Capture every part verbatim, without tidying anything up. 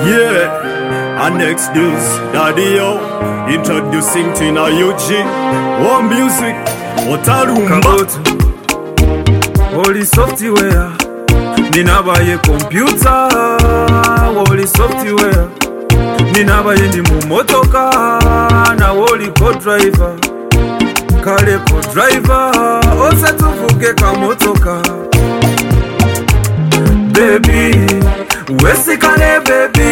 Yeah, and next news, Daddy yo, introducing Tina U G. War music, Otarumba. Holy software, ninabaye computer. Holy software, ninabaye ndi mu motoka. Na holy co-driver, kale co-driver. Ose tuvuge ka motoka. Baby, wesikane baby,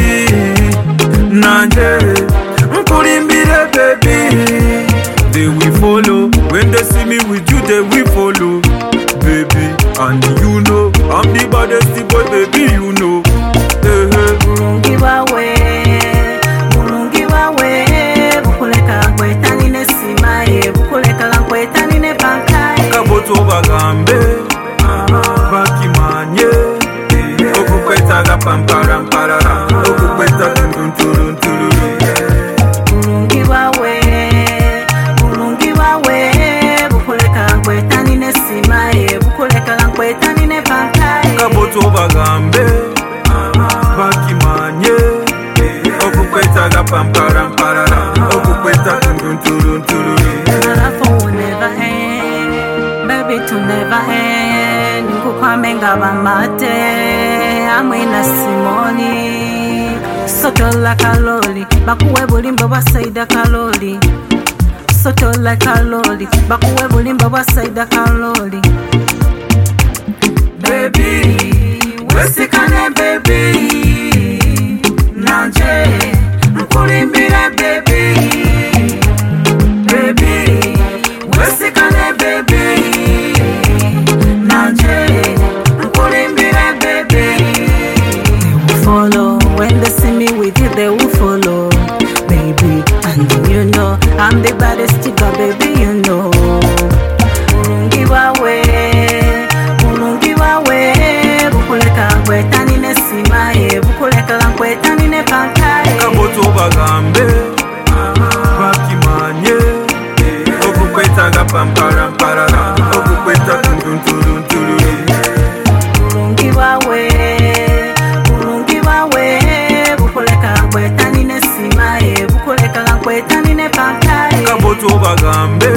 nanje nkulimbire baby. They will follow, when they see me with you they will follow, baby. And you know, I'm the baddest boy, baby, you know. Hey, hey. Mulungi wawe, mulungi wawe, bukuleka kweta nine simaye, bukuleka lankweta nine bankaye. Kaboto bagambe, bakimanye, okukweta ga pamparam parara, okukweta tundun turun turun. Mulungi wawe, mulungi wawe, bukuleka kweta nine simaye, bukuleka lankweta nine bankaye. Kaboto bagambe, bakimanye, okukweta ga pamparam parara, okukweta tundun turun turun. Love will never end, baby to never end. Nkukwame ngabamate, amwina simoni. Sotola kaloli, bakuwe bulimbo basaida kaloli. Sotola kaloli, bakuwe bulimbo basaida kaloli. Baby, wesikane baby, nanje nkulimbire baby. Baby, wesikane baby, nanje nkulimbire baby. They will follow, when they see me with you they will follow, baby. And you know, I'm the baddest chica, baby, you know. Mulungi wawe, mulungi wawe, bukuleka kweta nine simaye, bukuleka lankweta nine bankaye. Kaboto bagambe, bakimanye, okukweta ga pamparam parara, okukweta tundun turun turun. Mulungi wawe, mulungi wawe, bukuleka kweta nine simaye, bukuleka lankweta nine bankaye. Kaboto bagambe,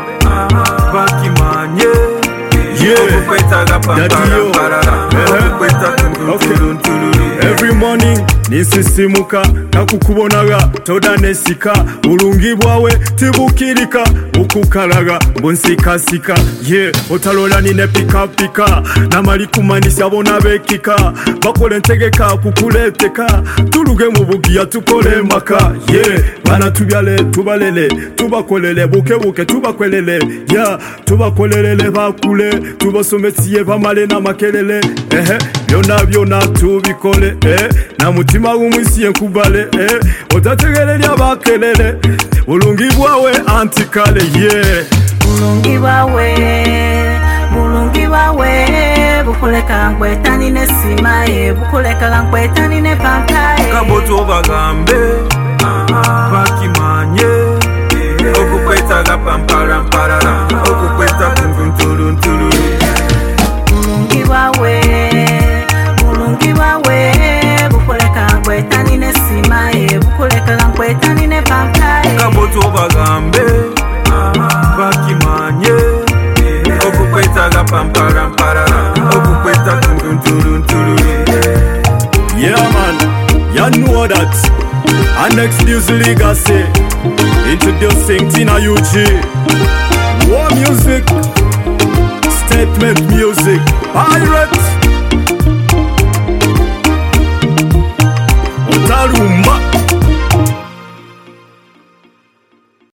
bakimanye, okukweta ga pamparam parara, okukweta tundun turun turun. Every morning nisisimuka nakukubonaga toda nesika bulungi bwawe tibukirika ukukalaga bonsikasika ye yeah. Otalola nine pika pika namali kumanisa bona bekika bakole ntegeka kukuleteka tuluge mu bugiya tukole maka ye yeah. Bana tubyale tubalele tubakolele buke buke tubakwelele ya yeah. Tubakolelele bakule tubasomesiye bamale na makelele ehe byona byona tubikole eh na mutima gumwisiye nkubale eh otategerere abakelele bulungi bwawe antikale yeah. Mulungi wawe, mulungi wawe, bukuleka nkweta nine simaye, bukuleka lankweta nine bankaye. Kaboto bagambe, bakimanye, okukweta ga pamparam parara, okukweta tundun turun turun. Mulungi wawe, mulungi wawe, bukuleka kweta nine simaye, bukuleka lankweta nine bankaye. Kaboto bagambe, bakimanye, okukweta ga pamparam parara, okukweta tundun turun turun. Yeah man, you know that. And next news legacy, introducing Tina U G. War music, statement music, pirate. Otarumba.